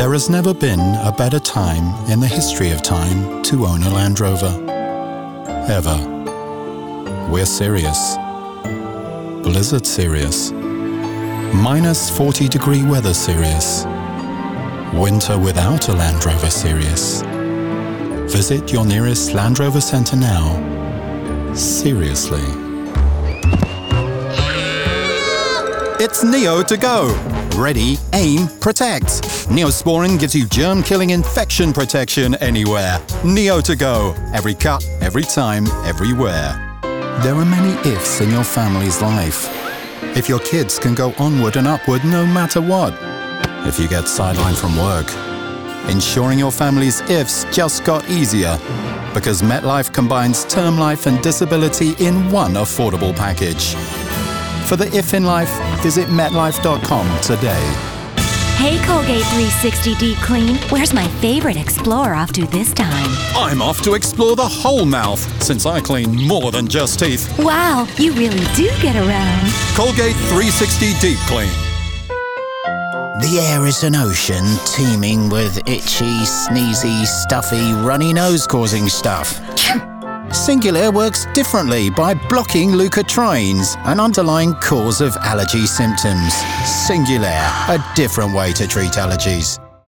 There has never been a better time in the history of time to own a Land Rover. Ever. We're serious. Blizzard serious. Minus 40-degree weather serious. Winter without a Land Rover serious. Visit your nearest Land Rover centre now. Seriously. It's Neo to go. Ready, aim, protect. Neosporin gives you germ-killing infection protection anywhere. Neo to go. Every cut, every time, everywhere. There are many ifs in your family's life. If your kids can go onward and upward no matter what. If you get sidelined from work. Insuring your family's ifs just got easier because MetLife combines term life and disability in one affordable package. For the if in life, visit MetLife.com today. Hey, Colgate 360 Deep Clean. Where's my favorite Explorer off to this time? I'm off to explore the whole mouth, since I clean more than just teeth. Wow, you really do get around. Colgate 360 Deep Clean. The air is an ocean teeming with itchy, sneezy, stuffy, runny nose-causing stuff. Singulair works differently by blocking leukotrienes, an underlying cause of allergy symptoms. Singulair, a different way to treat allergies.